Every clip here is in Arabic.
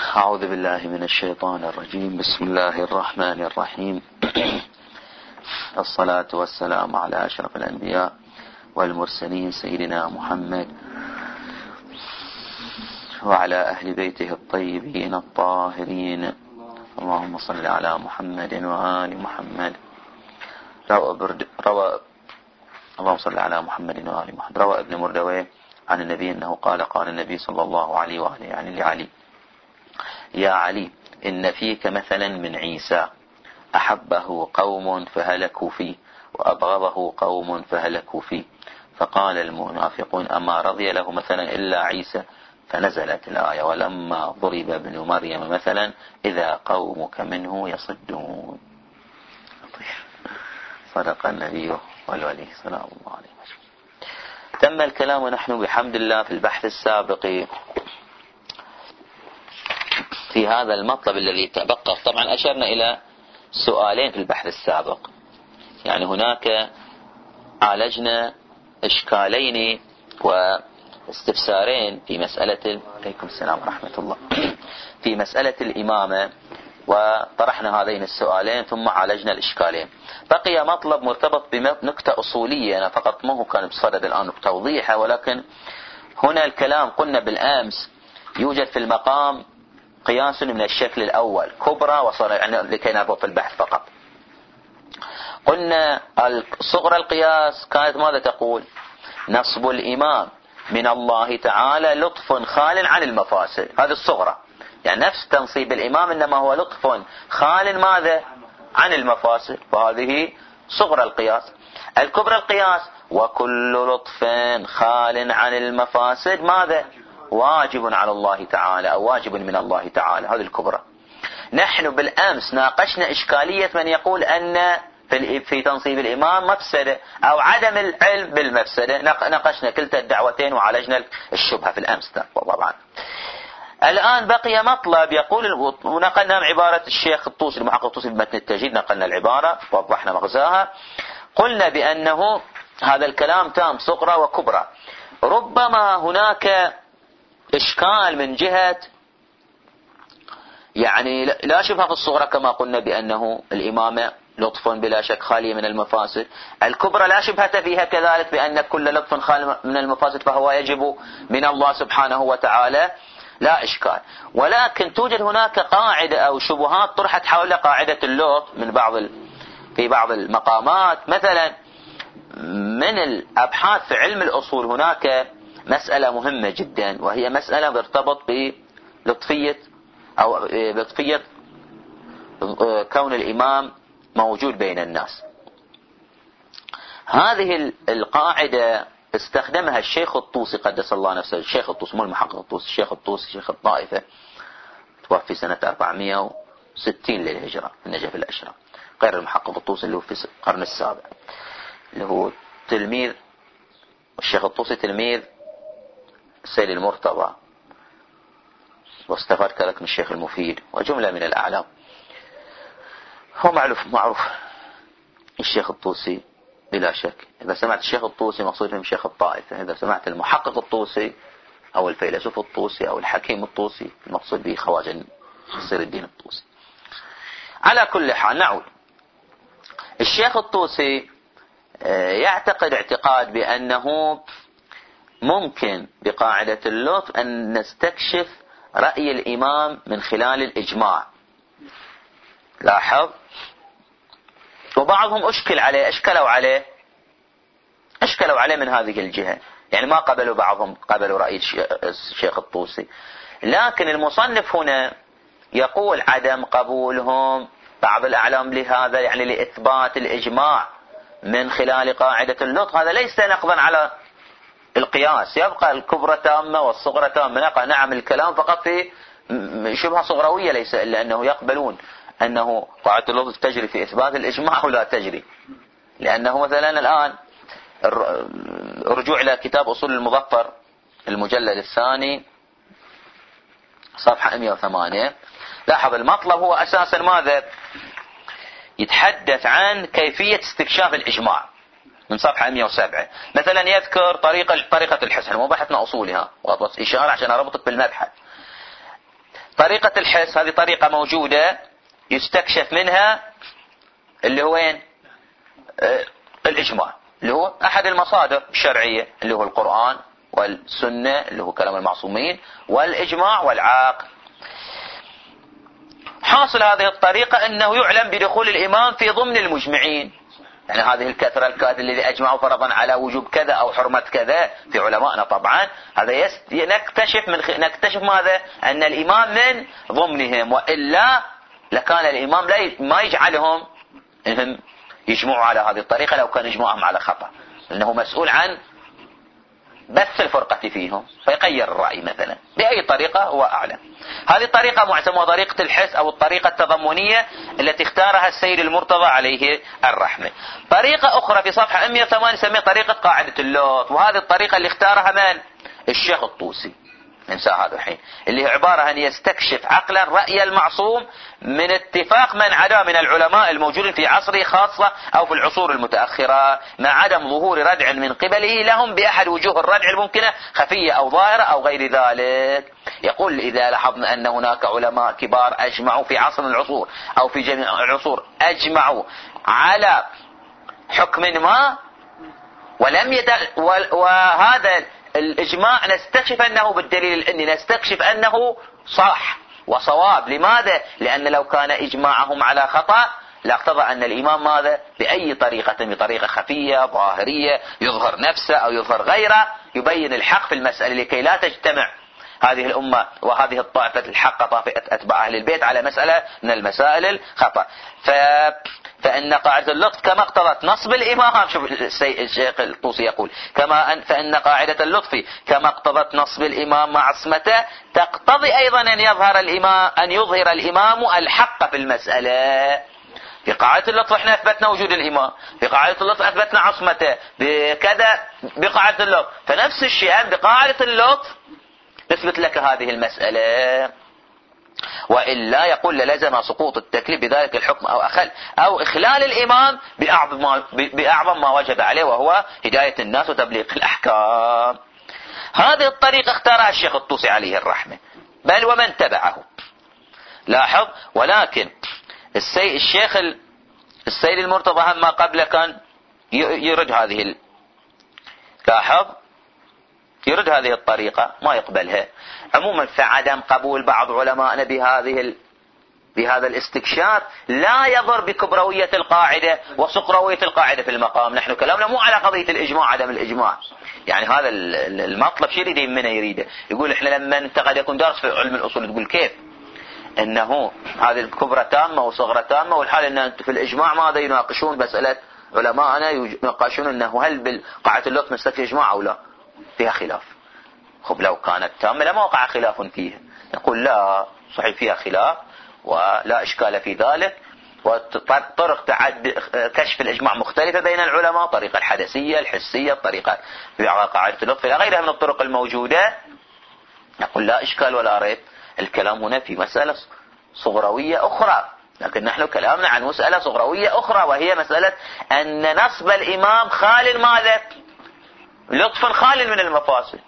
أعوذ بالله من الشيطان الرجيم. بسم الله الرحمن الرحيم. الصلاة والسلام على أشرف الأنبياء والمرسلين سيدنا محمد وعلى أهل بيته الطيبين الطاهرين. اللهم صل على محمد وآل محمد. اللهم صل على محمد وآل محمد. روى ابن مردويه عن النبي أنه قال النبي صلى الله عليه وآله يعني لعلي: يا علي، إن فيك مثلا من عيسى، أحبه قوم فهلكوا فيه وأبغضه قوم فهلكوا فيه. فقال المنافقون: أما رضي له مثلا إلا عيسى؟ فنزلت الآية: ولما ضرب ابن مريم مثلا إذا قومك منه يصدون. صدق النبي والولي سلام الله عليه وسلم. تم الكلام ونحن بحمد الله في البحث السابق في هذا المطلب الذي تبقى. طبعا أشرنا إلى سؤالين في البحث السابق، يعني هناك عالجنا إشكالين واستفسارين في مسألة عليكم السلام ورحمة الله في مسألة الإمامة، وطرحنا هذين السؤالين ثم عالجنا الإشكالين. بقي مطلب مرتبط بنكتة أصولية، أنا فقط ما هو كان بصدد الآن توضيحها، ولكن هنا الكلام قلنا بالأمس يوجد في المقام قياس من الشكل الأول كبرى وصغرى، يعني لكي نربط البحث فقط. قلنا صغرى القياس كانت ماذا تقول؟ نصب الإمام من الله تعالى لطف خال عن المفاسد، هذه الصغرى، يعني نفس تنصيب الإمام إنما هو لطف خال ماذا؟ عن المفاسد، وهذه صغرى القياس. الكبرى القياس: وكل لطف خال عن المفاسد ماذا؟ واجب على الله تعالى أو واجب من الله تعالى، هذه الكبرى. نحن بالأمس ناقشنا إشكالية من يقول أن في تنصيب الإمام مفسدة أو عدم العلم بالمفسدة. ناقشنا كلتا الدعوتين وعالجنا الشبهة في الأمس طبعا. الآن بقي مطلب يقول، ونقلنا عبارة الشيخ الطوسي المحقق الطوسي بمتن التجديد، نقلنا العبارة ووضحنا مغزاها. قلنا بأنه هذا الكلام تام صغرى وكبرى. ربما هناك إشكال من جهة، يعني لا شبهة في الصغرى كما قلنا بأنه الإمامة لطف بلا شك خالي من المفاسد. الكبرى لا شبهة فيها كذلك بأن كل لطف خالي من المفاسد فهو يجب من الله سبحانه وتعالى، لا إشكال. ولكن توجد هناك قاعدة أو شبهات طرحت حول قاعدة اللطف في بعض المقامات. مثلا من الأبحاث في علم الأصول هناك مسألة مهمة جدا، وهي مسألة ترتبط بلطفية كون الإمام موجود بين الناس. هذه القاعدة استخدمها الشيخ الطوسي قدس الله نفسه، الشيخ الطوسي مو المحقق الطوسي، الشيخ الطوسي شيخ الطائفة، توفي سنة 460 للهجرة في النجف الأشرف، غير المحقق الطوسي اللي هو في القرن السابع، اللي هو تلميذ الشيخ الطوسي، تلميذ السيد المرتضى، واستفاد كذلك من الشيخ المفيد وجملة من الأعلام. هو معروف الشيخ الطوسي بلا شك. إذا سمعت الشيخ الطوسي مقصود من شيخ الطائفة، إذا سمعت المحقق الطوسي أو الفيلسوف الطوسي أو الحكيم الطوسي المقصود به خواجة نصير الدين الطوسي. على كل حال نعود. الشيخ الطوسي يعتقد اعتقاد بأنه ممكن بقاعدة اللطف أن نستكشف رأي الإمام من خلال الإجماع. لاحظ، وبعضهم أشكلوا عليه من هذه الجهة، يعني ما قبلوا، بعضهم قبلوا رأي الشيخ الطوسي. لكن المصنف هنا يقول عدم قبولهم بعض الأعلام لهذا، يعني لإثبات الإجماع من خلال قاعدة اللطف، هذا ليس نقضا على القياس، يبقى الكبرى تامة والصغرى تامة. نعم الكلام فقط في شبهة صغروية، ليس إلا أنه يقبلون أنه قاعدة اللطف تجري في إثبات الإجماع ولا تجري. لأنه مثلا الآن رجوع إلى كتاب أصول المظفر المجلد الثاني صفحة 108، لاحظ المطلب هو أساسا ماذا؟ يتحدث عن كيفية استكشاف الإجماع من صفحة 107. مثلا يذكر طريقة الحسن، مو بحثنا أصولها، وأضبط إشارة عشان أربطك بالمبحث. طريقة الحس هذه طريقة موجودة يستكشف منها اللي هو وين؟ الإجماع، اللي هو أحد المصادر الشرعية اللي هو القرآن والسنة اللي هو كلام المعصومين، والإجماع والعقل. حاصل هذه الطريقة أنه يعلم بدخول الإمام في ضمن المجمعين. يعني هذه الكثرة الكاذب الذي أجمعوا فرضا على وجوب كذا أو حرمة كذا في علمائنا طبعا، هذا نكتشف ماذا؟ أن الإمام من ضمنهم، وإلا لكان الإمام ما يجعلهم إنهم يجمعوا على هذه الطريقة لو كان إجماعهم على خطأ، لأنه مسؤول عن بث الفرقة فيهم فيغير الرأي مثلا بأي طريقة هو أعلم. هذه طريقة معتمدة طريقة الحس أو الطريقة التضمنية التي اختارها السيد المرتضى عليه الرحمة. طريقة أخرى في صفحة 108 نسميها طريقة قاعدة اللوط، وهذه الطريقة اللي اختارها من؟ الشيخ الطوسي، ننسى هذا الحين، اللي هي عبارة عن يستكشف عقلا رأي المعصوم من اتفاق من عدا من العلماء الموجودين في عصره خاصة أو في العصور المتأخرة، مع عدم ظهور ردع من قبله لهم بأحد وجوه الردع الممكنة خفية أو ظاهرة أو غير ذلك. يقول إذا لاحظنا أن هناك علماء كبار أجمعوا في عصر من العصور أو في جميع العصور أجمعوا على حكم ما وهذا الإجماع نستكشف أنه بالدليل الأني نستكشف أنه صح وصواب. لماذا؟ لأن لو كان إجماعهم على خطأ لاقتضى أن الإمام ماذا؟ بأي طريقة، بطريقة خفية ظاهرية يظهر نفسه أو يظهر غيره، يبين الحق في المسألة لكي لا تجتمع هذه الأمة وهذه الطائفة الحق طائفة أتباع أهل البيت على مسألة من المسائل الخطأ. فإن قاعدة اللطف كما اقتضت نصب الإمام، شوف الشيخ الطوسي يقول فإن قاعدة اللطف كما اقتضت نصب الإمام مع عصمته تقتضي أيضا أن يظهر الإمام الحق في المسألة. في قاعدة اللطف احنا اثبتنا وجود الإمام، في قاعدة اللطف اثبتنا عصمته بكذا بقاعدة اللطف، فنفس الشيء بقاعدة اللطف نثبت لك هذه المسألة. وإلا يقول للزم سقوط التكليف بذلك الحكم أو إخلال الإمام بأعظم ما وجب عليه، وهو هداية الناس وتبليغ الأحكام. هذه الطريقة اختارها الشيخ الطوسي عليه الرحمة، بل ومن تبعه. لاحظ، ولكن الشيخ السيد المرتضى هم ما قبل كان يرد لاحظ يرد هذه الطريقة ما يقبلها. عموما فعدم قبول بعض علمائنا بهذا الاستكشاف لا يضر بكبروية القاعدة وصقروية القاعدة في المقام. نحن كلامنا مو على قضية الإجماع عدم الإجماع، يعني هذا المطلب شيء يريد منا يريده. يقول احنا لما انت قد يكون دارس في علم الأصول تقول كيف انه هذه الكبرى تامة وصغرى تامة، والحال ان في الإجماع ماذا يناقشون مسألة علماءنا يناقشون انه هل بالقاعدة اللطف مسألة الإجماع او لا، فيها خلاف. خب لو كانت تامة لما وقع خلاف فيها. نقول لا، صحيح فيها خلاف ولا إشكال في ذلك، وطرق كشف الإجماع مختلفة بين العلماء، طريقة الحدثية الحسية، الطريقة في قاعدة اللطف إلى غيرها من الطرق الموجودة. نقول لا إشكال ولا ريب. الكلام هنا في مسألة صغروية أخرى، لكن نحن كلامنا عن مسألة صغروية أخرى، وهي مسألة أن نصب الإمام خال ماذا؟ لطف خال من المفاسد.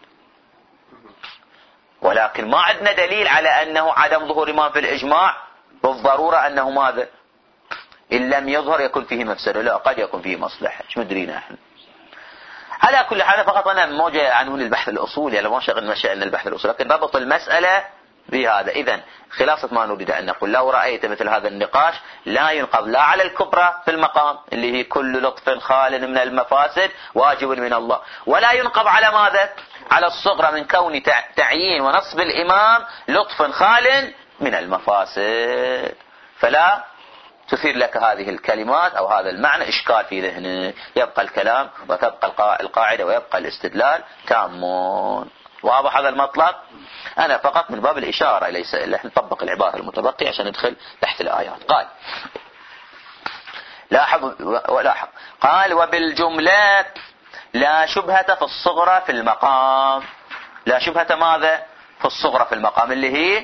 ولكن ما عندنا دليل على أنه عدم ظهور إمام في الإجماع بالضرورة أنه ماذا؟ إن لم يظهر يكون فيه مفسدة، لا، قد يكون فيه مصلحة، مش مدرينا احنا. على كل حال فقط أنا موجه عنون البحث الأصولي، يعني ما شغلنا شأن البحث الأصولي، لكن ربط المسألة بهذا. إذن خلاصة ما نريد أن نقول لو رأيت مثل هذا النقاش لا ينقض لا على الكبرى في المقام اللي هي كل لطف خال من المفاسد واجب من الله، ولا ينقض على ماذا؟ على الصغرى من كون تعيين ونصب الإمام لطف خال من المفاسد. فلا تثير لك هذه الكلمات أو هذا المعنى إشكال في ذهنه، يبقى الكلام وتبقى القاعدة ويبقى الاستدلال تامون. واضح هذا المطلب؟ أنا فقط من باب الإشارة، ليس إلا نطبق العبارة المتبقية عشان ندخل تحت الآيات. قال لاحظ قال وبالجملة لا شبهة في الصغرى في المقام. لا شبهة ماذا؟ في الصغرى في المقام اللي هي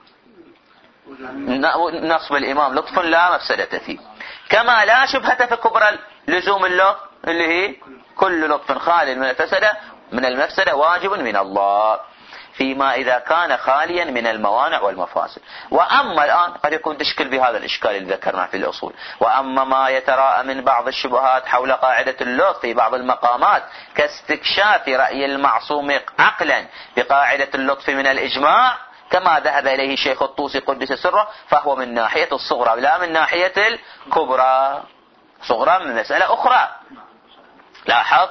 نصب الإمام لطف لا مفسدة فيه، كما لا شبهة في كبرى لزوم اللطف اللي هي كل لطف خال من المفسدة واجب من الله. فيما إذا كان خاليا من الموانع والمفاسد. وأما الآن قد يكون تشكل بهذا الإشكال اللي ذكرنا في الأصول. وأما ما يتراءى من بعض الشبهات حول قاعدة اللطف في بعض المقامات كاستكشاف رأي المعصوم عقلا بقاعدة اللطف من الإجماع كما ذهب إليه الشيخ الطوسي قدس سره، فهو من ناحية الصغرى لا من ناحية الكبرى. صغرى من مسألة أخرى. لاحظ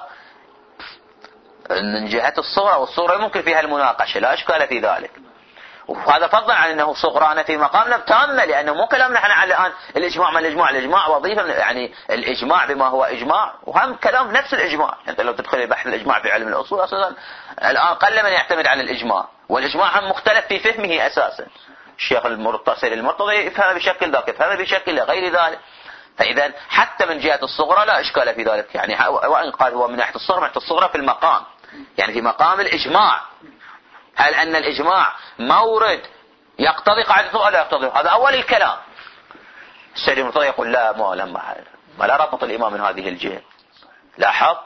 من جهة الصغرى، والصغرى ممكن فيها المناقشة لا إشكال في ذلك، وهذا فضلا عن أنه صغرانة في مقامنا تامة، لأنه مو كلام نحن على الآن الإجماع ما الإجماع وظيفة، يعني الإجماع بما هو إجماع، وهم كلام نفس الإجماع. أنت لو تدخل بحث الإجماع في علم الأصول أساسا الآن قل من يعتمد على الإجماع، والإجماع هم مختلف في فهمه أساسا. الشيخ المرتضى يفهم بشكل ذاك، يفهم بشكل غير ذلك. فإذا حتى من جهة الصغرى لا إشكال في ذلك، يعني وإن قال هو من ناحية الصغرى، من ناحية الصغرى في المقام، يعني في مقام الإجماع. هل أن الإجماع مورد يقتضي قاعدة الصغرى لا يقتضي؟ هذا أول الكلام. السيد المرتضى يقول لا، ما لا ربط الإمام من هذه الجهة. لاحظ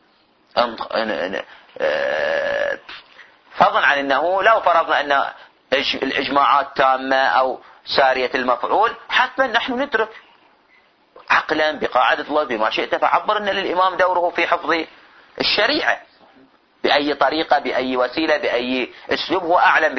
فضلا عن أنه لو فرضنا أن الإجماعات تامة أو سارية المفعول، حتما نحن ندرك عقلا بقاعدة الله بما شئت فعبر أن للإمام دوره في حفظ الشريعة بأي طريقة، بأي وسيلة، بأي أسلوب، هو أعلم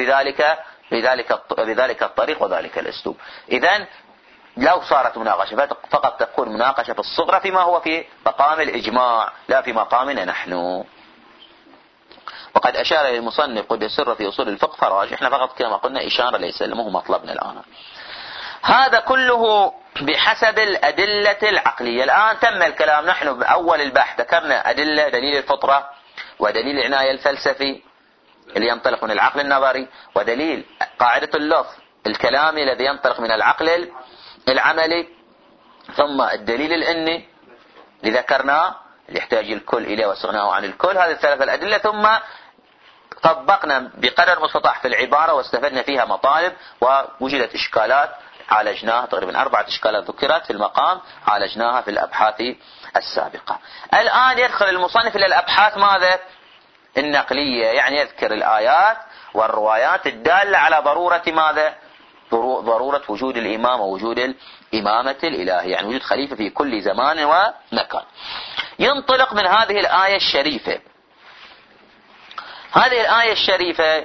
بذلك الطريق وذلك الأسلوب. إذن لو صارت مناقشة فقط تكون مناقشة في الصغرى فيما هو في مقام الإجماع لا في مقامنا نحن. وقد أشار المصنف قدس سره في أصول الفقه فراجحنا فقط كما قلنا إشارة ليس مو مطلبنا الآن. هذا كله بحسب الأدلة العقلية. الآن تم الكلام، نحن بأول البحث ذكرنا أدلة، دليل الفطرة، ودليل العناية الفلسفي اللي ينطلق من العقل النظري، ودليل قاعدة اللطف الكلامي الذي ينطلق من العقل العملي، ثم الدليل الإني اللي ذكرناه اللي يحتاج الكل إليه واستغناه عن الكل. هذه الثلاث الأدلة ثم طبقنا بقدر المستطاع في العبارة واستفدنا فيها مطالب، ووجدت إشكالات عالجناها، تقريبا 4 إشكالات ذكرت في المقام عالجناها في الأبحاث السابقة. الآن يدخل المصنف إلى الأبحاث ماذا؟ النقلية، يعني يذكر الآيات والروايات الدالة على ضرورة ماذا؟ ضرورة وجود الإمام ووجود الإمامة الإلهية، يعني وجود خليفة في كل زمان ومكان. ينطلق من هذه الآية الشريفة. هذه الآية الشريفة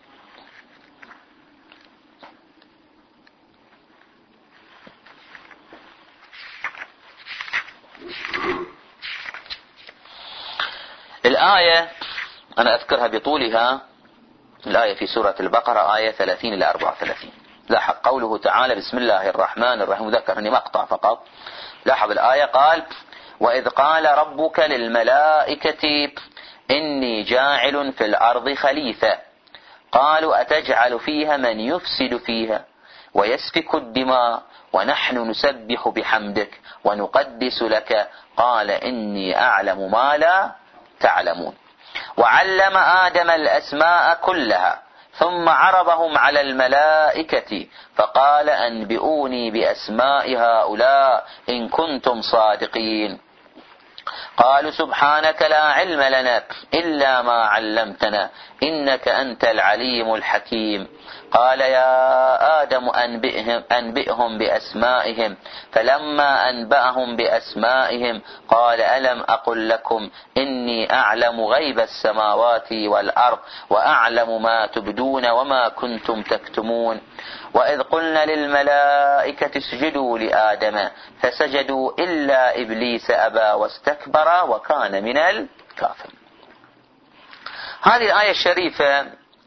الآية أنا أذكرها بطولها، الآية في سورة البقرة آية 30 إلى 34. لاحظ قوله تعالى بسم الله الرحمن الرحيم، ذكر أني مقطع فقط. لاحظ الآية قال وإذ قال ربك للملائكة إني جاعل في الأرض خليفة قالوا أتجعل فيها من يفسد فيها ويسفك الدماء ونحن نسبح بحمدك ونقدس لك قال إني أعلم ما لا تعلمون. وعلم آدم الأسماء كلها ثم عرضهم على الملائكة فقال أنبئوني بأسماء هؤلاء إن كنتم صادقين. قالوا سبحانك لا علم لنا إلا ما علمتنا إنك أنت العليم الحكيم. قال يا آدم أنبئهم بأسمائهم فلما أنبأهم بأسمائهم قال ألم أقل لكم إني أعلم غيب السماوات والأرض وأعلم ما تبدون وما كنتم تكتمون. وإذ قلنا للملائكة اسجدوا لآدم فسجدوا إلا إبليس أبى واستكبر وكان من الكافرين. هذه الآية الشريفة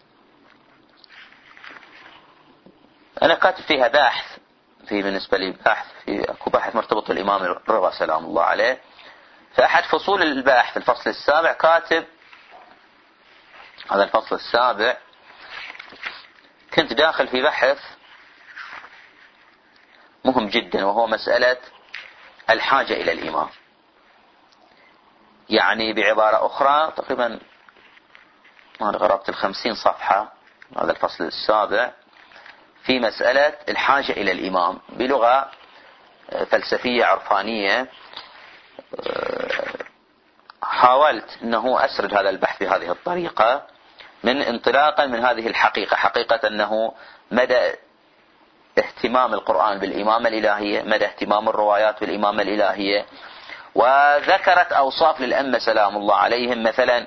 أنا كاتب فيها بحث، في بالنسبة لي بحث، في أكو بحث مرتبط بالإمام الرضا سلام الله عليه. فأحد فصول البحث الفصل السابع كاتب هذا الفصل السابع كنت داخل في بحث مهم جدا، وهو مسألة الحاجة إلى الإمام. يعني بعبارة أخرى تقريبا أنا قربت 50 صفحة هذا الفصل السابع في مسألة الحاجة إلى الإمام بلغة فلسفية عرفانية. حاولت أنه أسرد هذا البحث بهذه الطريقة من انطلاقا من هذه الحقيقة، حقيقة أنه مدى اهتمام القرآن بالإمامة الإلهية، مدى اهتمام الروايات بالإمامة الإلهية، وذكرت أوصاف للأئمة سلام الله عليهم. مثلا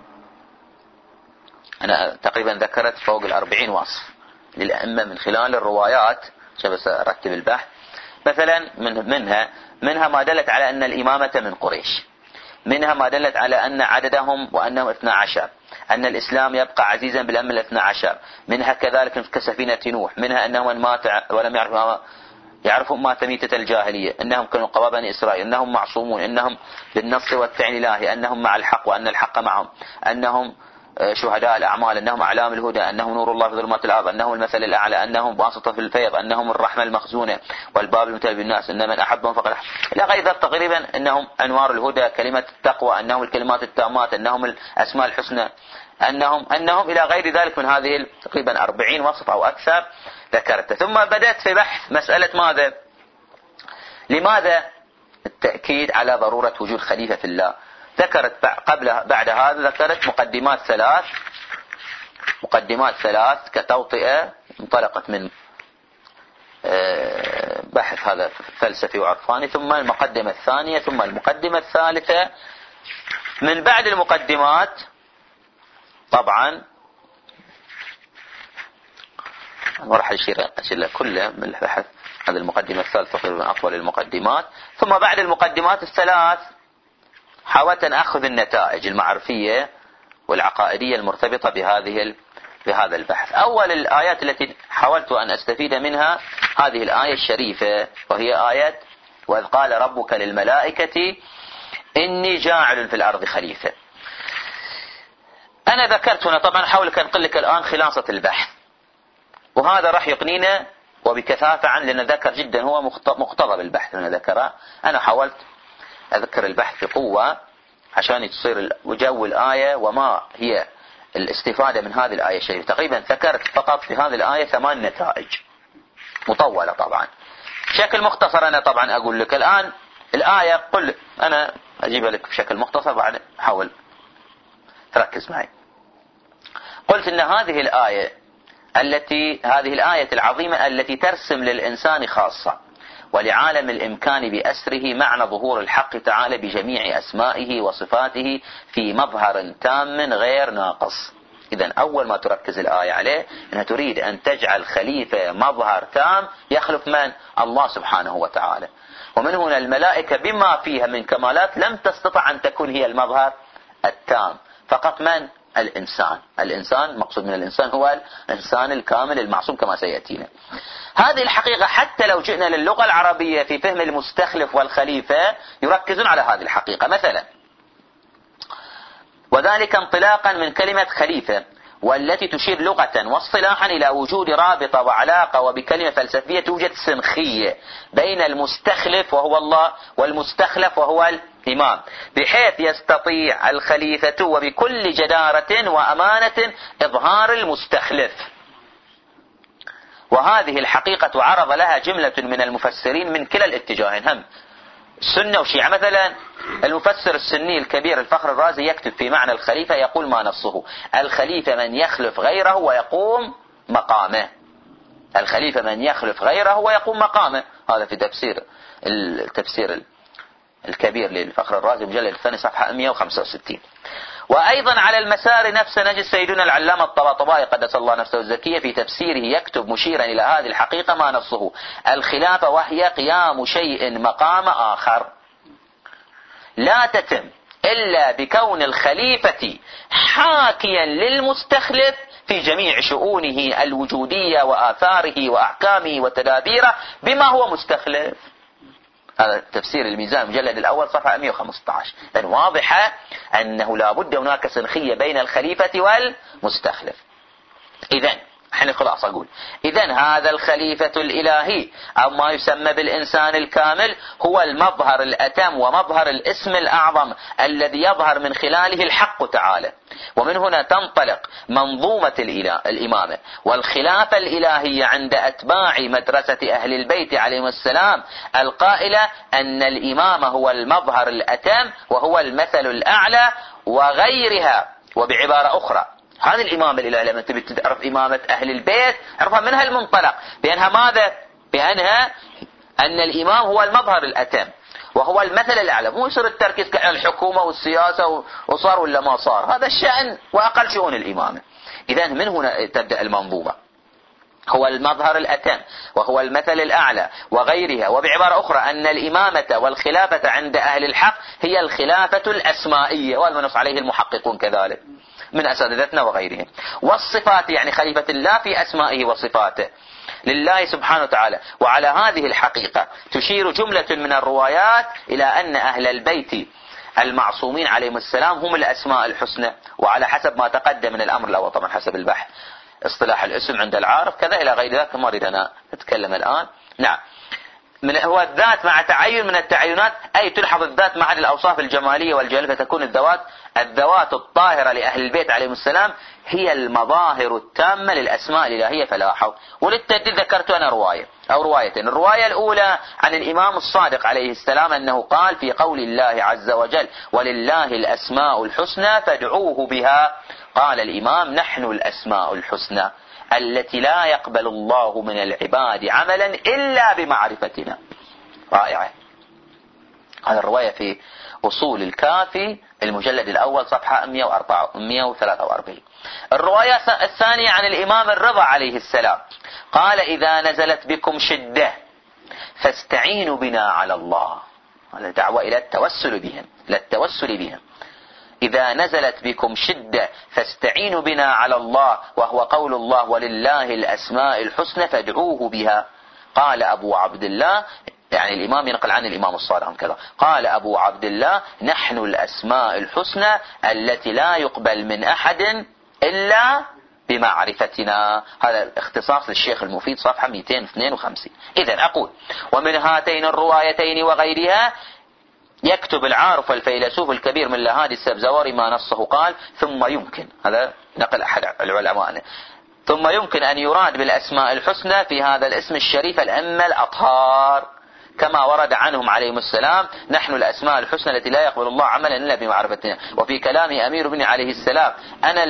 أنا تقريبا ذكرت فوق 40 وصف للأئمة من خلال الروايات، بس أرتب البحث. مثلا منها ما دلت على أن الإمامة من قريش، منها ما دلت على أن عددهم وأنهم 12، أن الإسلام يبقى عزيزا بالأمة 12، منها كذلك كسفينة نوح، منها أنهم من مات ولم يعرفوا ما ميتة الجاهلية، أنهم كانوا قبائل بني إسرائيل، أنهم معصومون، أنهم بالنص والفعل الإلهي، أنهم مع الحق وأن الحق معهم، أنهم شهداء الأعمال، أنهم أعلام الهدى، أنهم نور الله في ظلمات الأرض، أنهم المثل الأعلى، أنهم واسطة في الفيض، أنهم الرحمة المخزونة والباب الممتلئ بالناس، إن من أحبهم فقد أحب، إلى غير ذلك تقريبا. أنهم أنوار الهدى، كلمة التقوى، أنهم الكلمات التامات، أنهم الأسماء الحسنى، أنهم إلى غير ذلك من هذه تقريبا 40 وصف أو أكثر ذكرته. ثم بدأت في بحث مسألة ماذا؟ لماذا التأكيد على ضرورة وجود خليفة في الله؟ ذكرت بعد هذا ذكرت مقدمات ثلاث كتوطئة، انطلقت من بحث هذا فلسفي وعرفاني، ثم المقدمة الثانية، ثم المقدمة الثالثة. من بعد المقدمات طبعا أنا راح أشيل كله من البحث، هذه المقدمة الثالثة تقريبا أطول المقدمات. ثم بعد المقدمات الثلاث حاولت أن أخذ النتائج المعرفية والعقائدية المرتبطة بهذا البحث. أول الآيات التي حاولت أن أستفيد منها هذه الآية الشريفة، وهي آية وإذ قال ربك للملائكة إني جاعل في الأرض خليفة. أنا ذكرت هنا طبعا حاول أنقل لك الآن خلاصة البحث، وهذا راح يقنينا وبكثافة عن لأن ذكر جدا هو مقتضب البحث هنا ذكره. أنا حاولت أذكر البحث بقوة عشان تصير جو الآية وما هي الاستفادة من هذه الآية الشريفة. تقريبا ذكرت فقط في هذه الآية 8 نتائج مطولة طبعا. بشكل مختصر أنا طبعا أقول لك الآن الآية، قل أنا أجيبها لك بشكل مختصر بعد حاول تركز معي. قلت إن هذه الآية العظيمة التي ترسم للإنسان خاصة ولعالم الإمكان بأسره معنى ظهور الحق تعالى بجميع أسمائه وصفاته في مظهر تام غير ناقص. إذن أول ما تركز الآية عليه أنها تريد أن تجعل خليفة مظهر تام يخلف من؟ الله سبحانه وتعالى. ومن هنا الملائكة بما فيها من كمالات لم تستطع أن تكون هي المظهر التام، فقط من؟ الإنسان مقصود من الإنسان هو الإنسان الكامل المعصوم كما سيأتينا. هذه الحقيقة حتى لو جئنا للغة العربية في فهم المستخلف والخليفة يركزون على هذه الحقيقة. مثلا وذلك انطلاقا من كلمة خليفة، والتي تشير لغة واصطلاحا إلى وجود رابطة وعلاقة، وبكلمة فلسفية توجد سنخية بين المستخلف وهو الله والمستخلف وهو الإمام، بحيث يستطيع الخليفة وبكل جدارة وأمانة إظهار المستخلف. وهذه الحقيقة عرض لها جملة من المفسرين من كلا الاتجاهين، هم السنة وشيعة. مثلا المفسر السني الكبير الفخر الرازي يكتب في معنى الخليفة يقول ما نصه: الخليفة من يخلف غيره ويقوم مقامه. الخليفة من يخلف غيره ويقوم مقامه. هذا في التفسير الكبير للفخر الرازي مجلد الثاني صفحة 165. وأيضا على المسار نفسه نجد سيدنا العلامة الطباطبائي قدس الله نفسه الزكية في تفسيره يكتب مشيرا إلى هذه الحقيقة ما نصه: الخلافة وهي قيام شيء مقام آخر لا تتم إلا بكون الخليفة حاكيا للمستخلف في جميع شؤونه الوجودية وآثاره وأحكامه وتدابيره بما هو مستخلف. هذا تفسير الميزان المجلد الأول صفحة 115. لأن واضحة أنه لا بد هناك سنخية بين الخليفة والمستخلف. إذن احنا خلاص أقول إذن هذا الخليفة الإلهي أو ما يسمى بالإنسان الكامل هو المظهر الأتم ومظهر الاسم الأعظم الذي يظهر من خلاله الحق تعالى. ومن هنا تنطلق منظومة الإمامة والخلافة الإلهية عند أتباع مدرسة أهل البيت عليهم السلام القائلة أن الإمام هو المظهر الأتم وهو المثل الأعلى وغيرها. وبعبارة أخرى هذه الإمامة الإلهية. لما تبي تعرف إمامة أهل البيت عرفها من هالمنطلق، بأنها ماذا؟ بأنها أن الإمام هو المظهر الأتم وهو المثل الأعلى، مو يصير التركيز على الحكومة والسياسة وصار ولا ما صار، هذا الشأن وأقل شؤون الإمامة. إذا من هنا تبدأ المنظومة، هو المظهر الأتم وهو المثل الأعلى وغيرها. وبعبارة أخرى أن الإمامة والخلافة عند أهل الحق هي الخلافة الأسمائية، وهذا نص عليه المحققون كذلك من أساتذتنا وغيرهم. والصفات يعني خليفة الله في أسمائه وصفاته لله سبحانه وتعالى. وعلى هذه الحقيقة تشير جملة من الروايات إلى أن أهل البيت المعصومين عليهم السلام هم الأسماء الحسنى، وعلى حسب ما تقدم من الأمر الأول طبعا حسب البحث اصطلاح الاسم عند العارف كذا إلى غير ذلك، ما أريد أنا أتكلم الآن. نعم، هو الذات مع تعين من التعينات، أي تلحظ الذات مع الأوصاف الجمالية والجلالة، فتكون الذوات الطاهرة لأهل البيت عليهم السلام هي المظاهر التامة للأسماء الإلهية. فلاحظوا، وللتدليل ذكرت أنا روايتين. الرواية الأولى عن الإمام الصادق عليه السلام أنه قال في قول الله عز وجل ولله الأسماء الحسنى فادعوه بها، قال الإمام نحن الأسماء الحسنى التي لا يقبل الله من العباد عملا إلا بمعرفتنا. رائعة. هذا الرواية في أصول الكافي المجلد الأول صفحة 143. الرواية الثانية عن الإمام الرضا عليه السلام قال إذا نزلت بكم شدة فاستعينوا بنا على الله. هذا دعوة إلى التوسل بهم. إذا نزلت بكم شدة فاستعينوا بنا على الله، وهو قول الله ولله الأسماء الحسنى فادعوه بها. قال أبو عبد الله، يعني الإمام ينقل عن الإمام الصادق كذا، قال أبو عبد الله نحن الأسماء الحسنى التي لا يقبل من أحد إلا بمعرفتنا. هذا الاختصاص للشيخ المفيد صفحة 252. إذن أقول ومن هاتين الروايتين وغيرها يكتب العارف الفيلسوف الكبير من لهادي السبزواري ما نصه قال ثم يمكن، هذا نقل أحد العلماء، ثم يمكن أن يراد بالأسماء الحسنى في هذا الاسم الشريف الأئمة الأطهار كما ورد عنهم عليهم السلام نحن الأسماء الحسنى التي لا يقبل الله عملا إلا بمعرفتنا. وفي كلام أمير بن عليه السلام أنا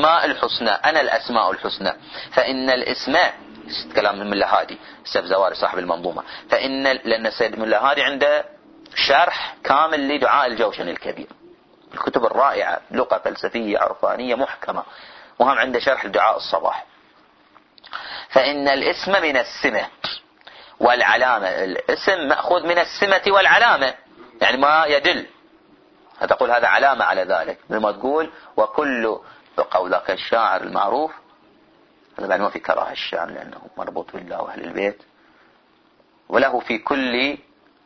الأسماء الحسنى فإن الاسماء، كلام من لهادي السبزواري صاحب المنظومة، لأن السيد من لهادي عنده شرح كامل لدعاء الجوشن الكبير، الكتب الرائعة لغة فلسفية عرفانية محكمة، وهم عنده شرح لدعاء الصباح. فإن الاسم من السمة والعلامة، الاسم مأخوذ من السمة والعلامة، يعني ما يدل، تقول هذا علامة على ذلك، لما تقول وكل بقولك الشاعر المعروف، هذا بعد ما في كراهة الشعر لأنه مربوط بالله وأهل البيت، وله في كل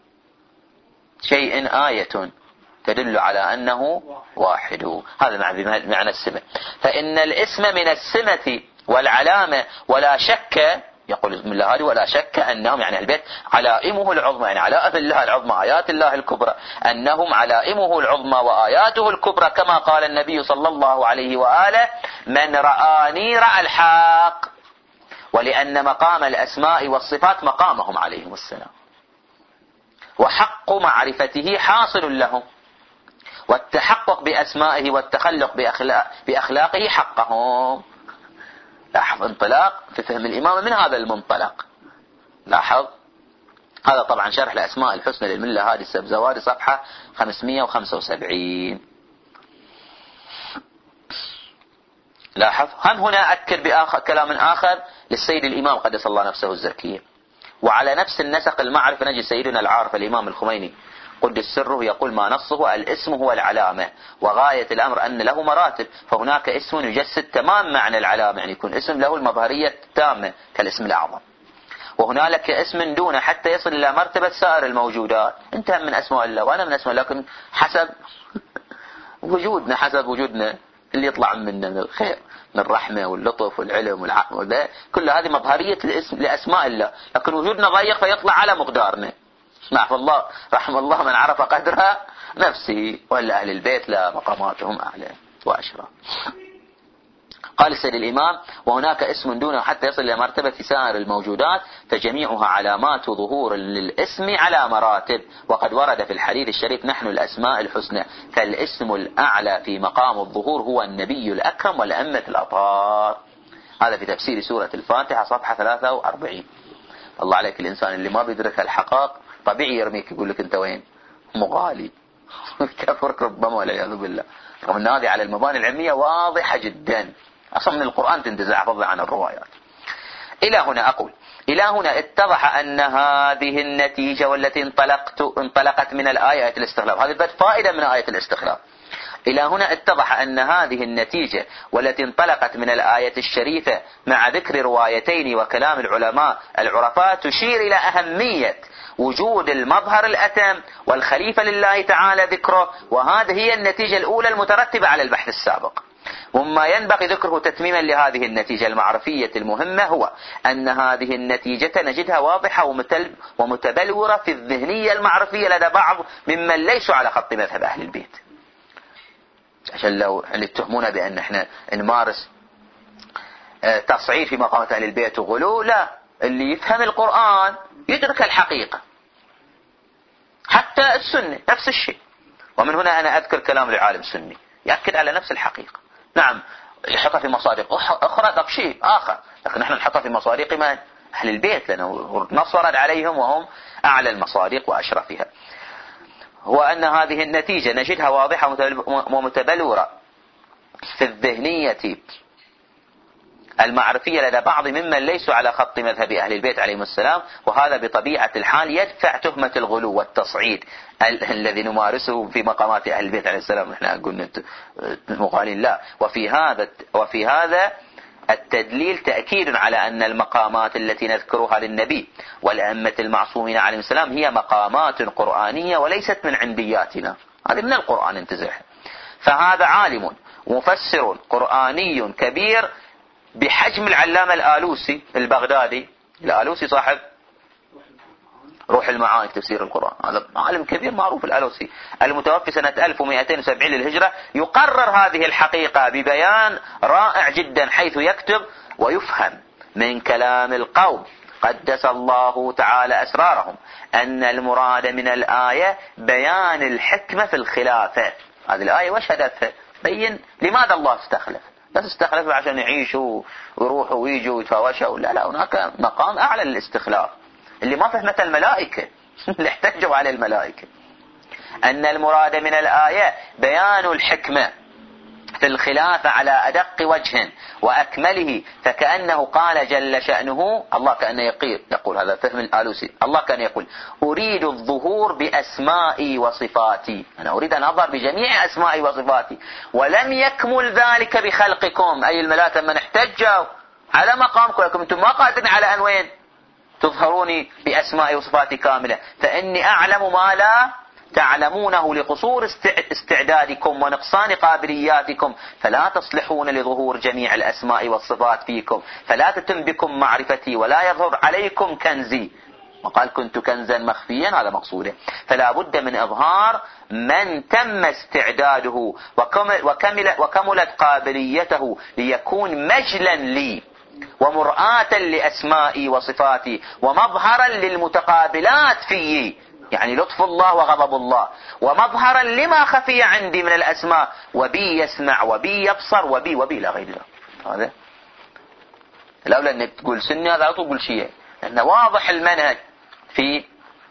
شيء آية تدل على أنه واحد. هذا معنى السمة. فإن الاسم من السمة والعلامة ولا شك، يقول ابن الله ولا شك أنهم يعني البيت علائمه العظمى، يعني علائم الله العظمى آيات الله الكبرى، أنهم علائمه العظمى وآياته الكبرى كما قال النبي صلى الله عليه وآله من رآني رأى الحق. ولأن مقام الأسماء والصفات مقامهم عليهم السلام، وحق معرفته حاصل لهم، والتحقق بأسمائه والتخلق بأخلاقه حقهم. لاحظ انطلاق في فهم الإمام من هذا المنطلق. لاحظ هذا طبعا شرح الأسماء الحسنى للملة هادي السبزواري صفحة 575. لاحظ هم هنا أذكر بكلام آخر للسيد الإمام قدس الله نفسه الزكية، وعلى نفس النسق المعرفة نجد سيدنا العارف الإمام الخميني قدس سره يقول ما نصه الاسم هو العلامة، وغاية الأمر أن له مراتب، فهناك اسم يجسد تمام معنى العلامة، يعني يكون اسم له المظهرية التامة كالاسم الأعظم، وهنالك اسم دونه حتى يصل إلى مرتبة سائر الموجودات. انت من أسماء الله وأنا من أسماء الله، لكن حسب وجودنا، حسب وجودنا اللي يطلع منا من الخير من الرحمة واللطف والعلم والعقل، كل هذه مظهرية لأسماء الله، لكن وجودنا ضيق فيطلع على مقدارنا. رحم الله من عرف قدرها نفسه، ولا أهل البيت لا مقاماتهم أعلى وأشرف. قال السيد الإمام: وهناك اسم دونه حتى يصل إلى مرتبة سائر الموجودات، فجميعها علامات ظهور للاسم على مراتب. وقد ورد في الحديث الشريف: نحن الأسماء الحسنى، فالاسم الأعلى في مقام الظهور هو النبي الأكرم والأمة الأطهار. هذا في تفسير سورة الفاتحة صفحة 43. الله عليك، الإنسان اللي ما بيدرك الحقائق طبيعي يرميك، يقول لك أنت وين؟ مغالي. كفرك ربما والعياذ بالله، رغم أن هذه على المباني العلمية واضحة جدا، أصلا من القرآن تنتزع فضلا عن الروايات. إلى هنا أقول: إلى هنا اتضح أن هذه النتيجة والتي انطلقت من الآية الاستخلاف، هذه فائدة من آية الاستخلاف. إلى هنا اتضح أن هذه النتيجة والتي انطلقت من الآية الشريفة مع ذكر روايتين وكلام العلماء العرفاء تشير إلى أهمية وجود المظهر الأتم والخليفة لله تعالى ذكره، وهذه هي النتيجة الأولى المترتبة على البحث السابق. وما ينبغي ذكره تتميما لهذه النتيجة المعرفية المهمة هو أن هذه النتيجة نجدها واضحة ومتبلورة في الذهنية المعرفية لدى بعض ممن ليسوا على خط مذهب أهل البيت، عشان لو اللي يتهمونا بأن احنا نمارس تصعيد في مقامة أهل البيت وغلو، لا، اللي يفهم القرآن يدرك الحقيقة. حتى السنة نفس الشيء، ومن هنا أنا أذكر كلام العالم السني يأكد على نفس الحقيقة. نعم يحطها في مصادق أخرى ذاك شيء آخر، لكن نحن نحطها في مصادق من؟ أهل البيت، لأنه نصرت عليهم وهم أعلى المصادق وأشرفها. هو أن هذه النتيجة نجدها واضحة ومتبلورة في الذهنية المعرفية لدى بعض ممن ليسوا على خط مذهب أهل البيت عليهم السلام، وهذا بطبيعة الحال يدفع تهمة الغلو والتصعيد الذي نمارسه في مقامات أهل البيت عليه السلام. نحن قلنا مغالين، لا. وفي هذا التدليل تأكيد على أن المقامات التي نذكرها للنبي والأئمة المعصومين عليهم السلام هي مقامات قرآنية وليست من عندياتنا، هذه من القرآن انتزعها. فهذا عالم مفسر قرآني كبير بحجم العلامة الآلوسي البغدادي، الآلوسي صاحب روح المعاني في تفسير القرآن، هذا عالم كبير معروف الآلوسي المتوفي سنة 1270 للهجرة، يقرر هذه الحقيقة ببيان رائع جدا، حيث يكتب: ويفهم من كلام القوم قدس الله تعالى أسرارهم أن المراد من الآية بيان الحكمة في الخلافة. هذه الآية وش هدفها؟ بين لماذا الله استخلف، بس استخلف عشان يعيشوا ويروحوا ويجوا ويتفاوشوا، لا، هناك مقام أعلى للاستخلاف اللي ما فهمت الملائكة اللي احتجوا على الملائكة. أن المراد من الآية بيان الحكمة في الخلافة على أدق وجه وأكمله، فكأنه قال جل شأنه، الله كأنه يقول هذا فهم الآلوسي، الله كان يقول: أريد الظهور بأسمائي وصفاتي، أنا أريد أن أظهر بجميع أسمائي وصفاتي، ولم يكمل ذلك بخلقكم، أي الملائكة من احتجوا على مقامكم، لكم أنتم ما قادرين على أن وين تظهروني بأسمائي وصفاتي كاملة، فإني أعلم ما لا تعلمونه لقصور استعدادكم ونقصان قابلياتكم، فلا تصلحون لظهور جميع الأسماء والصفات فيكم، فلا تتم بكم معرفتي ولا يظهر عليكم كنزي. وقال: كنت كنزا مخفيا، هذا مقصوده. فلا بد من إظهار من تم استعداده وكملت قابليته ليكون مجلا لي ومرآة لأسمائي وصفاتي ومظهرا للمتقابلات فيه، يعني لطف الله وغضب الله، ومظهرا لما خفي عندي من الأسماء، وبي يسمع وبي يبصر وبي لا غير له. هذا الأولى أنك تقول سنة، هذا تقول شيء، لأنه واضح المنهج في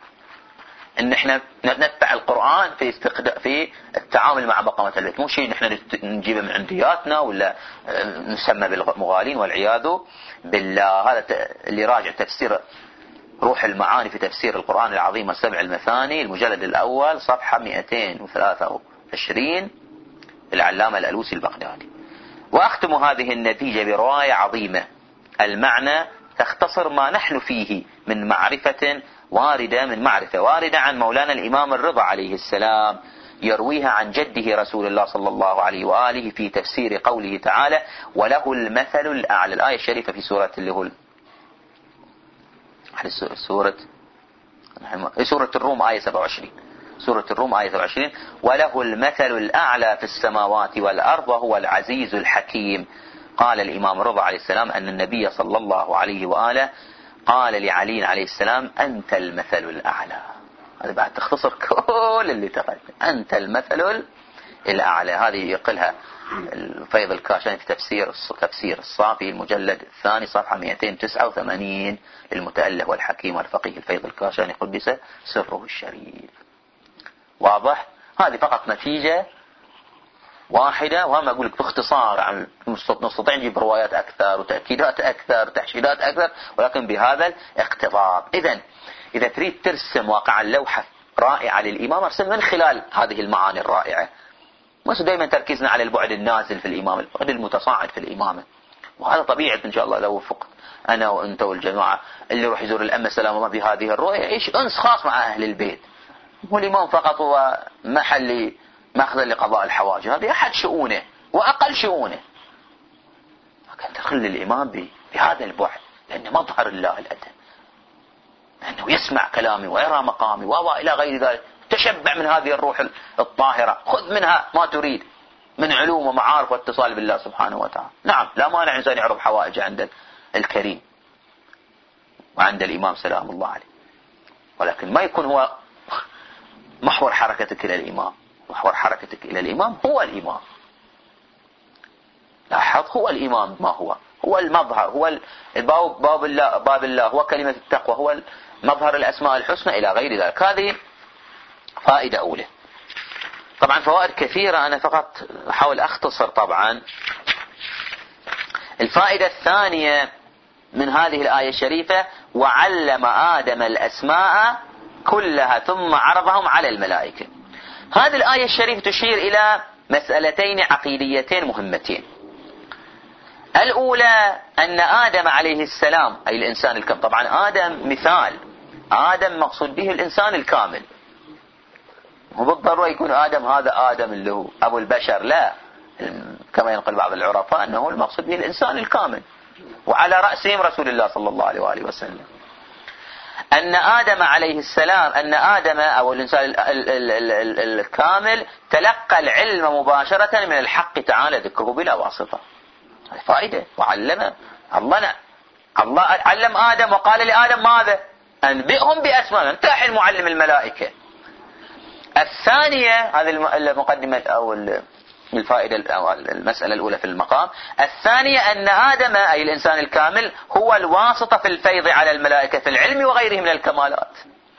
أن احنا نتبع القرآن في التعامل مع مقامات البيت، مو شيء نحن نجيبه من عندياتنا ولا نسمى بالمغالين والعياذ بالله. هذا اللي راجع تفسير روح المعاني في تفسير القرآن العظيم السبع المثاني، المجلد الأول صفحة 223 العلامة الألوسي البغدادي. وأختم هذه النتيجة برواية عظيمة المعنى تختصر ما نحن فيه من معرفة واردة عن مولانا الإمام الرضا عليه السلام، يرويها عن جده رسول الله صلى الله عليه وآله في تفسير قوله تعالى: وله المثل الأعلى، الآية الشريفة في سورة سورة الروم آية 27. سورة الروم آية 27: وله المثل الأعلى في السماوات والأرض وهو العزيز الحكيم. قال الإمام رضا عليه السلام أن النبي صلى الله عليه وآله قال لعلي عليه السلام أنت المثل الأعلى. هذا بعد تختصر كل اللي تقدم، أنت المثل الأعلى. هذه يقلها الفيض الكاشاني في تفسير الصافي المجلد الثاني صفحة 289 للمتأله والحكيم والفقيه الفيض الكاشاني قدس سره الشريف. واضح؟ هذه فقط نتيجة واحدة، وهم أقول لك باختصار عن نستطيع نجيب روايات أكثر وتأكيدات أكثر وتحشيدات أكثر، ولكن بهذا الاقتضاب. إذا تريد ترسم واقعا لوحة رائعة للإمام، ارسم من خلال هذه المعاني الرائعة. مش دائما تركيزنا على البعد النازل في الإمامة، البعد المتصاعد في الإمامة. وهذا طبيعي إن شاء الله لو وفقت أنا وأنت والجماعة اللي يروح يزور الأمة سلام ما بهذه الرؤية يعيش أنس خاص مع أهل البيت. والإمام فقط هو محل مأخذ لقضاء الحوائج، هذه أحد شؤونه وأقل شؤونه. لكن تخلي الإمام بهذا البعد، لأنه مظهر الله الأدب، لأنه يسمع كلامي ويرى مقامي وإلى غير ذلك. تشبع من هذه الروح الطاهرة، خذ منها ما تريد من علوم ومعارف واتصال بالله سبحانه وتعالى. نعم لا مانع إنسان يعرف حوائج عند الكريم وعند الإمام سلام الله عليه، ولكن ما يكون هو محور حركتك إلى الإمام. محور حركتك إلى الإمام هو الإمام. لاحظ، هو الإمام. ما هو المظهر، هو باب الله، هو كلمة التقوى، هو مظهر الأسماء الحسنى إلى غير ذلك. هذه فائدة أولى. طبعا فوائد كثيرة، أنا فقط أحاول أختصر. طبعا الفائدة الثانية من هذه الآية الشريفة: وعلم آدم الأسماء كلها ثم عرضهم على الملائكة. هذه الآية الشريفة تشير إلى مسألتين عقيديتين مهمتين. الأولى أن آدم عليه السلام أي الإنسان الكامل، طبعا آدم مثال، آدم مقصود به الإنسان الكامل، مو بالضرورة يكون آدم هذا آدم اللي هو أبو البشر، لا، كما ينقل بعض العرفاء أنه المقصود به الإنسان الكامل، وعلى رأسهم رسول الله صلى الله عليه وآله وسلم. أن آدم عليه السلام، أن آدم أو الإنسان الكامل تلقى العلم مباشرة من الحق تعالى ذكره بلا واسطة. هذه فائدة. وعلم الله علم آدم وقال لآدم ماذا؟ أنبئهم بأسمائهم. انتهى المعلم الملائكة. الثانية، هذه المقدمة أو الفائدة أو المسألة الأولى في المقام. الثانية أن آدم أي الإنسان الكامل هو الواسطة في الفيض على الملائكة في العلم وغيره من الكمالات.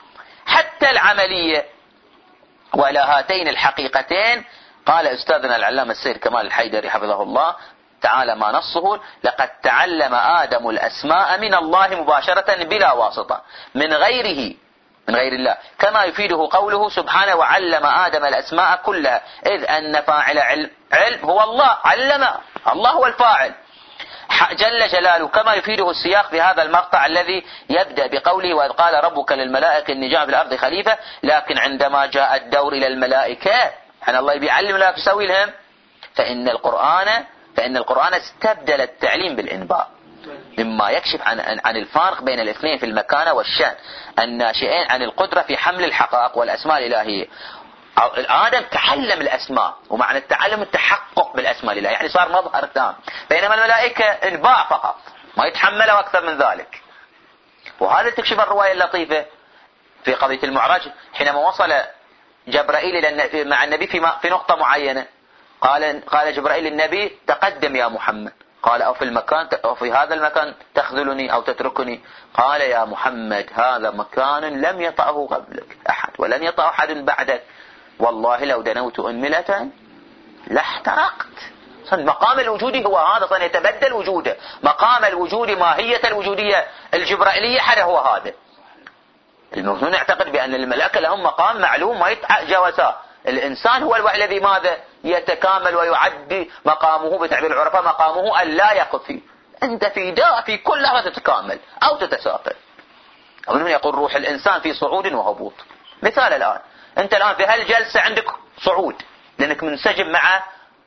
حتى العملية. وإلى هاتين الحقيقتين قال أستاذنا العلامة السيد كمال الحيدري حفظه الله تعالى ما نصه: لقد تعلم آدم الأسماء من الله مباشرة بلا واسطة من غير الله، كما يفيده قوله سبحانه: وعلم آدم الأسماء كلها، إذ أن فاعل علم هو الله، علم الله هو الفاعل جل جلاله، كما يفيده السياق في هذا المقطع الذي يبدأ بقوله: وإذ قال ربك للملائكة إني جاعل في الأرض خليفة. لكن عندما جاء الدور إلى الملائكة أن الله بيعلم لا يسوي لهم، فإن القرآن استبدل التعليم بالإنباء، مما يكشف عن الفارق بين الاثنين في المكانة والشأن الناشئين عن القدرة في حمل الحقائق والأسماء الإلهية. آدم تعلم الأسماء، ومعنى التعلم التحقق بالأسماء الإلهية، يعني صار مظهر تام، بينما الملائكة إنباء فقط، ما يتحملوا أكثر من ذلك. وهذا تكشف الرواية اللطيفة في قضية المعراج، حينما وصل جبرائيل مع النبي في نقطة معينة، قال جبرائيل للنبي: تقدم يا محمد. قال: أو في هذا المكان تخذلني أو تتركني؟ قال: يا محمد هذا مكان لم يطأه قبلك أحد ولن يطأ أحد بعدك، والله لو دنوت أنملة لاحترقت. مقام الوجود هو هذا، يتبدل وجوده. مقام الوجود، ماهية الوجودية الجبرائيلية حدا هو هذا. المؤمنون يعتقد بأن الملائكة لهم مقام معلوم ما يتجاوزه. الإنسان هو الوحيد الذي ماذا؟ يتكامل ويعدي مقامه، بتعبير العرفاء مقامه أن لا يقف فيه. أنت في كل لحظة تتكامل أو تتساقط. ومن هنا يقول روح الإنسان في صعود وهبوط. مثال الآن، أنت الآن في هالجلسة عندك صعود، لأنك منسجم مع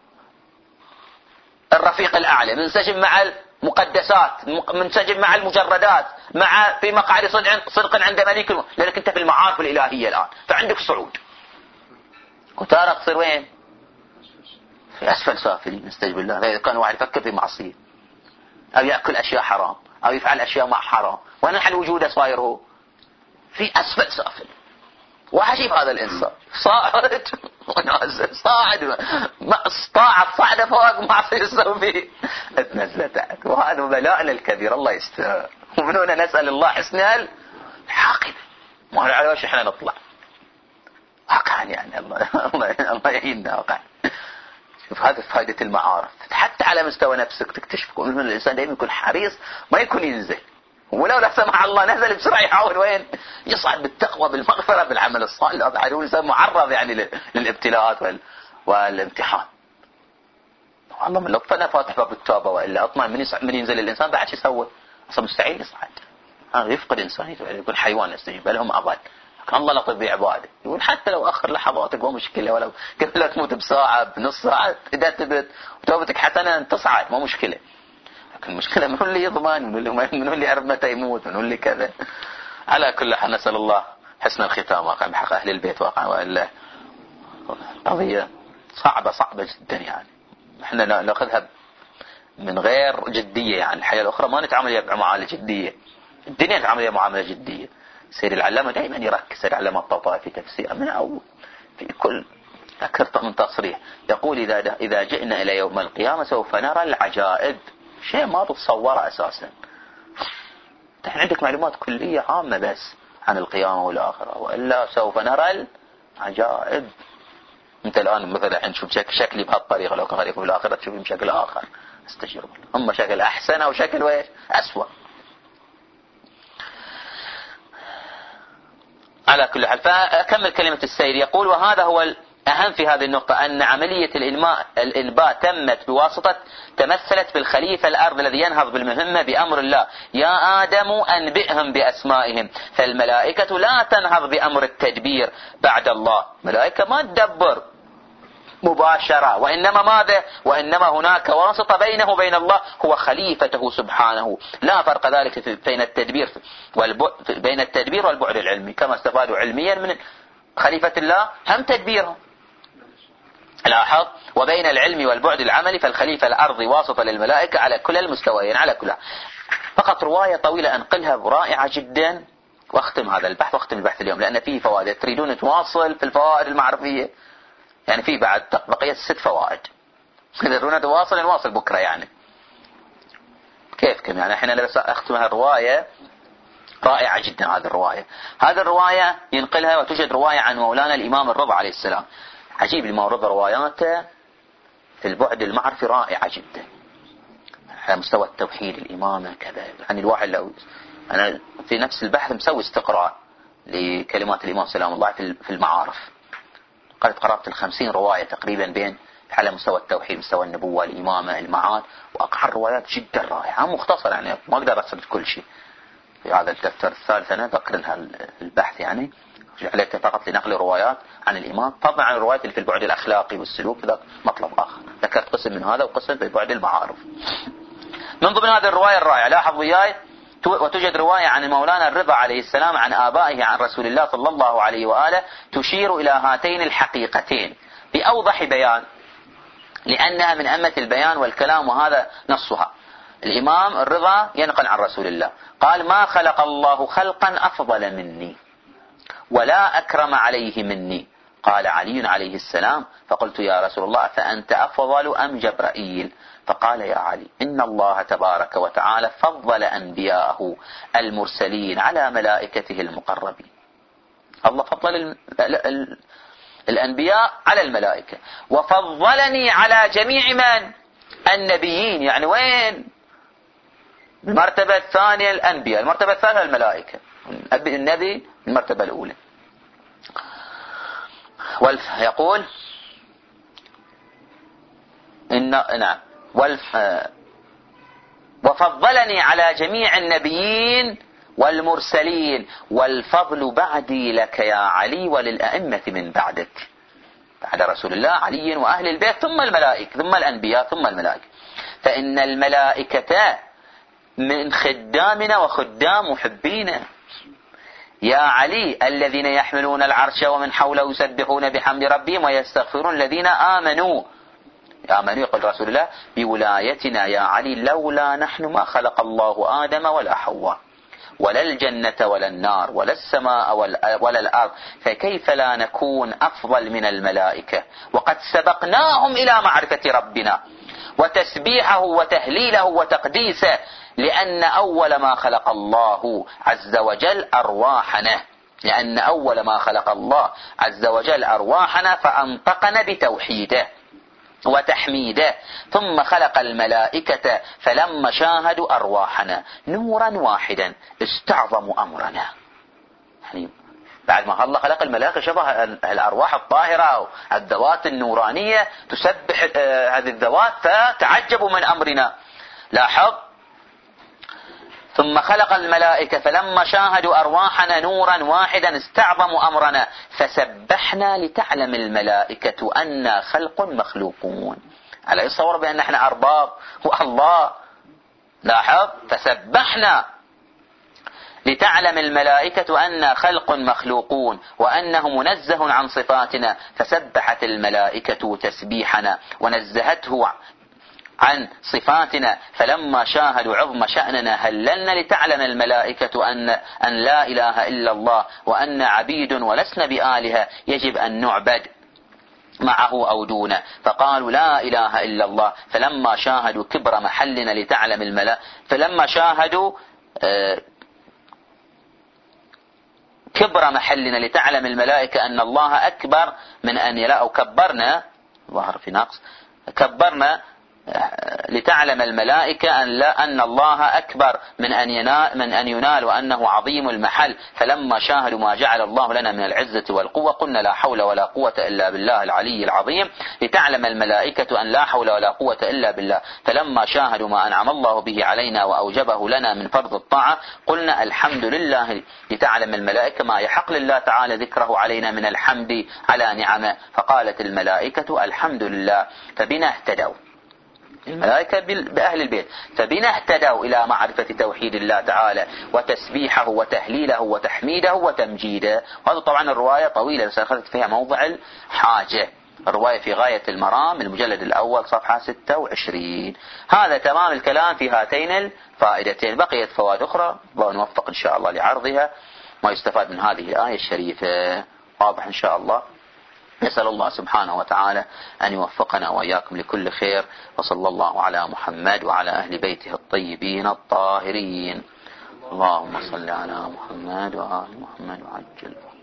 الرفيق الأعلى، منسجم مع المقدسات، منسجم مع المجردات، في مقعد صدق عند مليك، لأنك أنت في المعارف الإلهية الآن، فعندك صعود. وتارة تصير وين؟ في أسفل سافلين، نستجيب الله. إذا كان واحد يفكر في معصية أو يأكل أشياء حرام أو يفعل أشياء مع حرام، وين حل وجوده صاير هو في أسفل سافل. وعجيب هذا الإنسان صاعد ونازل صاعد ما استطاع الصعد فوق ما يسوي فيه تنزل تحت. وهذا بلاءنا الكبير الله يستر. ومن هنا نسأل الله حسن العاقبة، ما على وش احنا نطلع واقعا يعني. الله يعيننا واقعا. شوف هذه فائدة المعارف، حتى على مستوى نفسك تكتشف ان الإنسان دائما يكون حريص ما يكون ينزل، ولو لا سمح الله نزل بسرعة يحاول وين يصعد بالتقوى بالمغفرة بالعمل الصالح. هذا الإنسان معرض يعني للابتلاءات والامتحان. والله من لو فانا فاتح باب التوبة والا اطمئن من ينزل الإنسان بعد شو يسوي؟ اصلا مستحيل يصعد. يفقد إنسان يكون حيوان يستجيب بل هم أضل. كان الله لطيف بعباده يقول حتى لو أخر لحظاتك مو مشكلة، ولو قبل لا تموت بساعة بنص ساعة إذا تبت وتوبتك حسنة تصعد مو مشكلة. لكن المشكلة من هو اللي يضمن، من هو اللي يعرف متى يموت، من هو اللي كذا. على كل حال نسأل الله حسن الختام واقع بحق أهل البيت واقع. وإلا قضية صعبة جدا يعني. احنا ناخذها من غير جدية يعني. الحياة الأخرى ما نتعامل بمعاملة جدية، الدنيا نتعامل معاملة جدية. سيد العلامة دائما يركز، سيد العلامة الطبطبي في تفسير من أول في كل ذكرت من تصريح يقول إذا جئنا إلى يوم القيامة سوف نرى العجائب، شيء ما تتصوره أساسا. نحن عندك معلومات كلية عامة بس عن القيامة والآخرة، وإلا سوف نرى العجائب. أنت الآن مثلا نشوف شكلي بهالطريقة، لو كان غيرك في الآخرة تشوفي بشكل آخر. استجيب هم شكل أحسن أو شكل ويش أسوأ. على كل حال فأكمل كلمة السيد يقول وهذا هو الأهم في هذه النقطة، أن عملية الإنباء تمت بواسطة تمثلت بالخليفة الأرض الذي ينهض بالمهمة بأمر الله. يا آدم أنبئهم بأسمائهم. فالملائكة لا تنهض بأمر التدبير بعد الله، ملائكة ما تدبر مباشرة، وإنما ماذا؟ وإنما هناك واسطة بينه وبين الله هو خليفته سبحانه. لا فرق ذلك بين التدبير والبعد العلمي، كما استفادوا علميا من خليفة الله هم تدبيره. لاحظ وبين العلم والبعد العملي فالخليفة الأرض واسطة للملائكة على كل المستويين. على كل فقط رواية طويلة أنقلها رائعة جدا واختم هذا البحث واختم البحث اليوم، لأن فيه فوائد. تريدون تواصل في الفوائد المعرفية يعني في بعد بقية 6 فوائد. إذا تريدون تواصل نواصل بكرة يعني كيفكم يعني. احنا بس اختم هالرواية رائعة جدا. هذه الرواية ينقلها وتوجد رواية عن مولانا الإمام الرضا عليه السلام. عجيب الإمام الرضا رواياته في البعد المعرفي رائعة جدا على مستوى التوحيد الإمامة كذا. يعني الواحد لو أنا في نفس البحث مسوي استقراء لكلمات الإمام سلام الله في المعارف، قرأت 50 رواية تقريبا بين على مستوى التوحيد مستوى النبوة الإمامة المعاد، وأقع روايات جدا رائعة مختصرة يعني ما أقدر أسرد كل شيء في هذا الدفتر الثالث. أنا ذكرنها البحث يعني عليك فقط لنقل روايات عن الإمام. طبعا الروايات اللي في البعد الأخلاقي والسلوك ذا مطلب آخر، ذكرت قسم من هذا وقسم في بعد المعارف. من ضمن هذه الرواية الرائعة لاحظ وياي وتوجد رواية عن مولانا الرضا عليه السلام عن آبائه عن رسول الله صلى الله عليه وآله تشير إلى هاتين الحقيقتين بأوضح بيان، لأنها من أمة البيان والكلام وهذا نصها. الإمام الرضا ينقل عن رسول الله قال ما خلق الله خلقا أفضل مني ولا أكرم عليه مني. قال علي عليه السلام فقلت يا رسول الله فأنت أفضل أم جبرائيل؟ فقال يا علي إن الله تبارك وتعالى فضل أنبياءه المرسلين على ملائكته المقربين. الله فضل الأنبياء على الملائكة وفضلني على جميع من النبيين. يعني وين المرتبة الثانية الأنبياء، المرتبة الثانية الملائكة، النبي المرتبة الأولى. يقول نعم وفضلني على جميع النبيين والمرسلين والفضل بعدي لك يا علي وللأئمة من بعدك. بعد رسول الله علي وأهل البيت ثم الملائكة ثم الأنبياء ثم الملائكة. فإن الملائكة من خدامنا وخدام محبينا. يا علي الذين يحملون العرش ومن حوله يسبحون بحمد ربهم ويستغفرون الذين آمنوا آمنوا يقول رسول الله بولايتنا يا علي لولا نحن ما خلق الله آدم ولا حواء ولا الجنة ولا النار ولا السماء ولا الأرض، فكيف لا نكون أفضل من الملائكة وقد سبقناهم إلى معرفة ربنا وتسبيحه وتهليله وتقديسه، لأن أول ما خلق الله عز وجل أرواحنا، لأن أول ما خلق الله عز وجل أرواحنا فأنطقنا بتوحيده وتحميده، ثم خلق الملائكة فلما شاهدوا أرواحنا نورا واحدا استعظموا أمرنا. يعني بعد ما الله خلق الملائكة شبه الأرواح الطاهرة الذوات النورانية تسبح هذه الذوات فتعجبوا من أمرنا. لاحظ، ثم خلق الملائكة فلما شاهدوا أرواحنا نورا واحدا استعظموا أمرنا فسبحنا لتعلم الملائكة أننا خلق مخلوقون. على يتصور بأن احنا أرباب والله. لاحظ، فسبحنا لتعلم الملائكة أننا خلق مخلوقون وأنه منزه عن صفاتنا، فسبحت الملائكة تسبيحنا ونزهته عن صفاتنا، فلما شاهدوا عظم شأننا هللنا لتعلم الملائكة أن لا إله إلا الله وأن عبيد ولسنا بآلهة يجب أن نعبد معه أو دونه، فقالوا لا إله إلا الله. فلما شاهدوا كبر محلنا لتعلم الملائكة، فلما شاهدوا كبر محلنا لتعلم الملائكة أن الله أكبر من أن يلا، أو كبرنا ظهر في نقص، كبرنا لتعلم الملائكة أن الله أكبر من أن ينال وأنه عظيم المحل. فلما شاهدوا ما جعل الله لنا من العزة والقوة قلنا لا حول ولا قوة إلا بالله العلي العظيم، لتعلم الملائكة أن لا حول ولا قوة إلا بالله. فلما شاهدوا ما أنعم الله به علينا وأوجبه لنا من فرض الطاعة قلنا الحمد لله، لتعلم الملائكة ما يحق لله تعالى ذكره علينا من الحمد على نعمه. فقالت الملائكة الحمد لله، فبنا اهتدوا الملائكة بأهل البيت، فبنا اهتدوا إلى معرفة توحيد الله تعالى وتسبيحه وتهليله وتحميده وتمجيده. وهذا طبعا الرواية طويلة بس أخذت فيها موضع الحاجة. الرواية في غاية المرام، المجلد الأول صفحة 26. هذا تمام الكلام في هاتين الفائدتين. بقيت فوائد أخرى ونوفق إن شاء الله لعرضها ما يستفاد من هذه الآية الشريفة. واضح إن شاء الله. نسأل الله سبحانه وتعالى أن يوفقنا وإياكم لكل خير، وصلى الله على محمد وعلى أهل بيته الطيبين الطاهرين. اللهم صل على محمد وآل محمد وعجل